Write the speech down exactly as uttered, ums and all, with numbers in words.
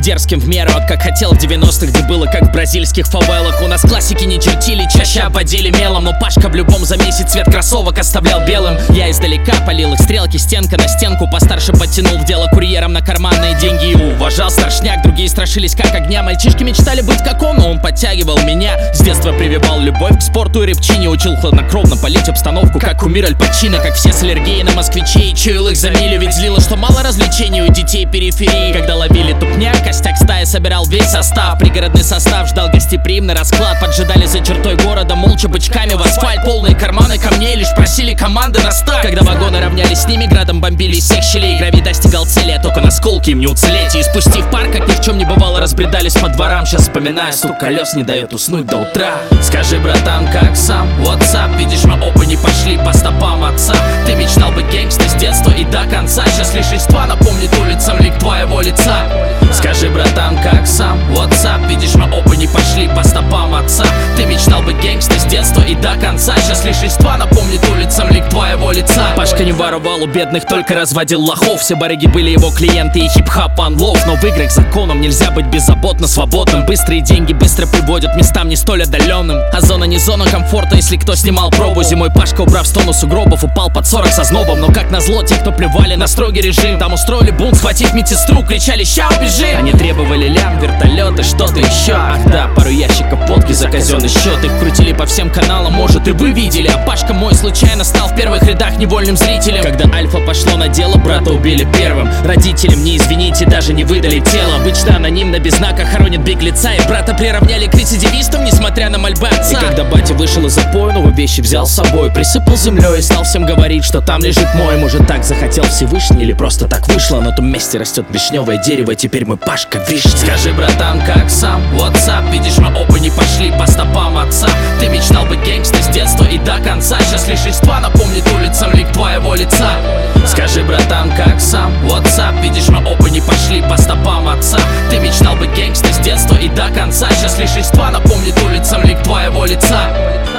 дерзким в меру, как хотел в девяностых, где было как в бразильских фавелах. У нас классики не чертили, чаще обводили мелом, но Пашка в любом замесе цвет кроссовок оставлял белым. Я издалека полил их стрелки, стенка на стенку, постарше подтянул в дело курьером на карманные деньги и уважал старшняк. Другие страшились как огня, мальчишки мечтали быть как он, но он подтягивал меня. С детства прививал любовь к спорту и рыбчине, учил хладнокровно полить обстановку, как кумир Аль Пачино. Как все с аллергией на москвичей, чуял их за милю, ведь злило, что мало развлечений у детей периферии. Когда ловили тупняк, костяк стаи собирал весь состав. Пригородный состав ждал гостеприимный расклад. Поджидали за чертой города, молча бычками в асфальт. Полные карманы камней, лишь просили команды на старт. Когда вагоны равнялись с ними, градом бомбили из всех щелей. Гравий достигал цели, а только на сколки им не уцелеть. И спустив пар, как ни в чем не бывало, разбредались по дворам. Сейчас вспоминаю, стук колес не дает уснуть до утра. Скажи, братан, как сам? WhatsApp, видишь, мы оба не пошли по стопам отца. Ты мечтал быть гангстой с детства и до конца. Сейчас лишь листва напомнит улицам лик твоего лица. Скажи, братан, как сам? WhatsApp, видишь, мы оба не пошли по стопам отца. Ты мечтал быть гангстой с детства и до конца. Сейчас лишь листва напомнит улицам лик твоего лица. Пашка не воровал у бедных, только разводил лохов. Все барыги были его клиенты и хип-хап анлов. Но в играх законом нельзя быть беззаботно свободным. Быстрые деньги быстро приводят местам не столь отдаленным. А зона не зона комфорта, если кто снимал пробу. Зимой Пашка, убрав сто на сугробов, упал под сорок со знобом. Но как назло, те, кто плевали на строгий режим, там устроили бунт, схватив медсестру, кричали: ща убежим! Они требовали лям, вертолеты, что-то еще. Ах да, пару ящиков водки за казенный счет. Их крутили по всем каналам, может и вы видели. А Пашка мой случайно стал в первых рядах невольным зрителем. Когда Альфа пошло на дело, брата убили первым. Родителям не извините, даже не выдали тело. Обычно анонимно, без знака хоронят беглеца. И брата приравняли к рецидивистам, несмотря на мольбы отца. И когда батя вышел из запоя, новые вещи взял с собой, присыпал землей и стал всем говорить, что там лежит мой. Может, так захотел Всевышний, или просто так вышло. На том месте растет вишневое дерево, теперь мы Пашка вишня. Скажи, братан, как сам? WhatsApp, видишь, мы оба не пошли по стопам отца. Ты мечтал быть гангстой с детства и до конца. Сейчас лишь листва напомнит улицам лик твоего лица. Скажи, братан, как сам? WhatsApp, видишь, мы оба не пошли по стопам отца. Ты мечтал быть гангстой с детства и до конца. Сейчас лишь листва напомнит улицам лик твоего лица.